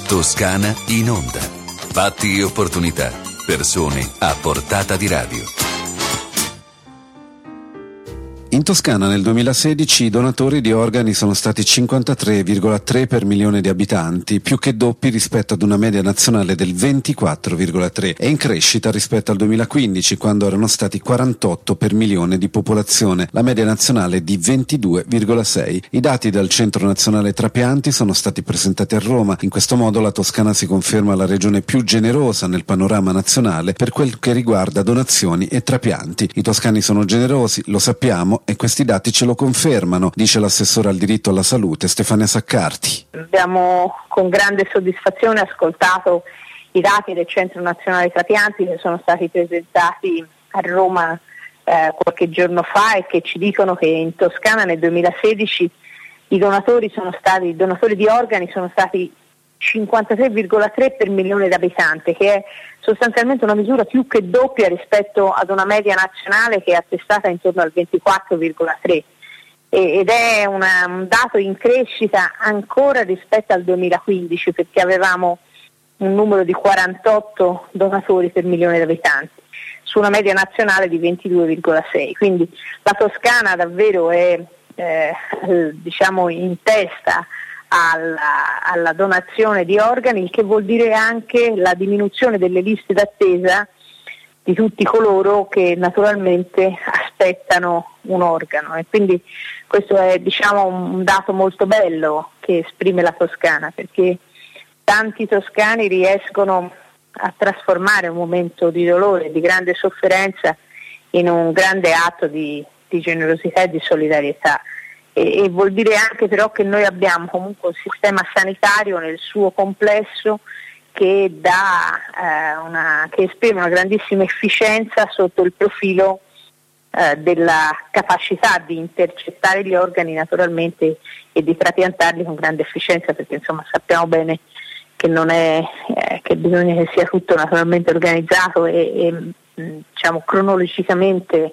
Toscana in onda. Fatti e opportunità. Persone a portata di radio. In Toscana nel 2016 i donatori di organi sono stati 53,3 per milione di abitanti, più che doppi rispetto ad una media nazionale del 24,3 e in crescita rispetto al 2015, quando erano stati 48 per milione di popolazione, la media nazionale è di 22,6. I dati dal Centro Nazionale Trapianti sono stati presentati a Roma. In questo modo la Toscana si conferma la regione più generosa nel panorama nazionale per quel che riguarda donazioni e trapianti. I toscani sono generosi, lo sappiamo, e questi dati ce lo confermano, dice l'assessore al diritto alla salute Stefania Saccarti. Abbiamo con grande soddisfazione ascoltato i dati del Centro Nazionale Trapianti che sono stati presentati a Roma qualche giorno fa e che ci dicono che in Toscana nel 2016 i donatori di organi sono stati 53,3 per milione di abitanti, che è sostanzialmente una misura più che doppia rispetto ad una media nazionale che è attestata intorno al 24,3 ed è un dato in crescita ancora rispetto al 2015, perché avevamo un numero di 48 donatori per milione di abitanti su una media nazionale di 22,6. Quindi la Toscana davvero è in testa alla donazione di organi, il che vuol dire anche la diminuzione delle liste d'attesa di tutti coloro che naturalmente aspettano un organo, e quindi questo è un dato molto bello che esprime la Toscana, perché tanti toscani riescono a trasformare un momento di dolore, di grande sofferenza in un grande atto di generosità e di solidarietà. E vuol dire anche però che noi abbiamo comunque un sistema sanitario nel suo complesso che che esprime una grandissima efficienza sotto il profilo della capacità di intercettare gli organi naturalmente e di trapiantarli con grande efficienza, perché sappiamo bene che non è che bisogna che sia tutto naturalmente organizzato e cronologicamente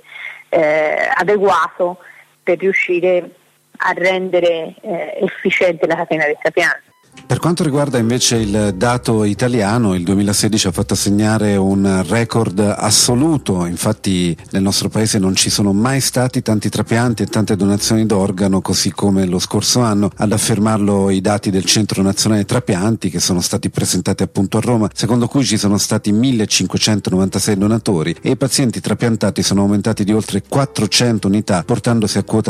adeguato per riuscire a rendere efficiente la catena dei trapianti. Per quanto riguarda invece il dato italiano, il 2016 ha fatto segnare un record assoluto. Infatti nel nostro paese non ci sono mai stati tanti trapianti e tante donazioni d'organo così come lo scorso anno, ad affermarlo i dati del Centro Nazionale Trapianti che sono stati presentati appunto a Roma, secondo cui ci sono stati 1596 donatori e i pazienti trapiantati sono aumentati di oltre 400 unità, portandosi a quota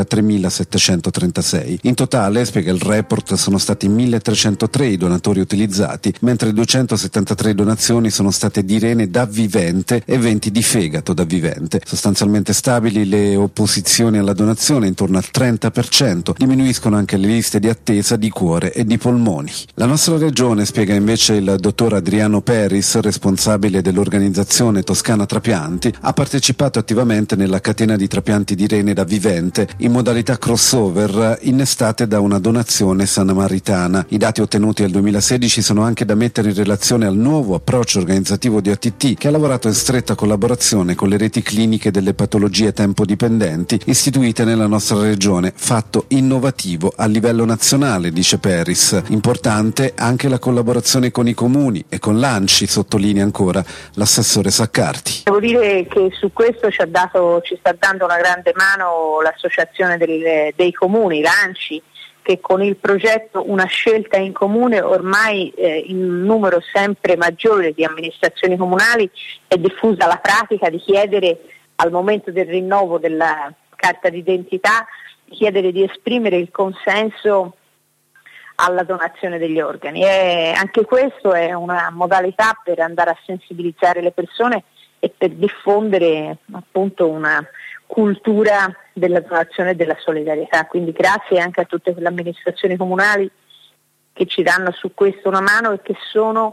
3736. In totale, spiega il report, sono stati 1303 i donatori utilizzati, mentre 273 donazioni sono state di rene da vivente e 20 di fegato da vivente. Sostanzialmente stabili le opposizioni alla donazione, intorno al 30%, diminuiscono anche le liste di attesa di cuore e di polmoni. La nostra regione, spiega invece il dottor Adriano Peris, responsabile dell'organizzazione Toscana Trapianti, ha partecipato attivamente nella catena di trapianti di rene da vivente in modalità crossover innestate da una donazione samaritana. I dati ottenuti nel 2016 sono anche da mettere in relazione al nuovo approccio organizzativo di OTT, che ha lavorato in stretta collaborazione con le reti cliniche delle patologie tempo-dipendenti istituite nella nostra regione, fatto innovativo a livello nazionale, dice Peris. Importante anche la collaborazione con i comuni e con l'ANCI, sottolinea ancora l'assessore Saccarti. Devo dire che su questo ci sta dando una grande mano l'associazione dei comuni, l'ANCI, che con il progetto Una scelta in comune ormai in un numero sempre maggiore di amministrazioni comunali è diffusa la pratica di chiedere al momento del rinnovo della carta d'identità, chiedere di esprimere il consenso alla donazione degli organi. Anche questo è una modalità per andare a sensibilizzare le persone e per diffondere appunto una cultura della donazione e della solidarietà. Quindi grazie anche a tutte quelle amministrazioni comunali che ci danno su questo una mano e che sono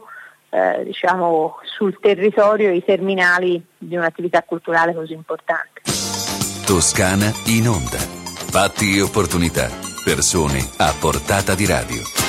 sul territorio i terminali di un'attività culturale così importante. Toscana in onda. Fatti e opportunità. Persone a portata di radio.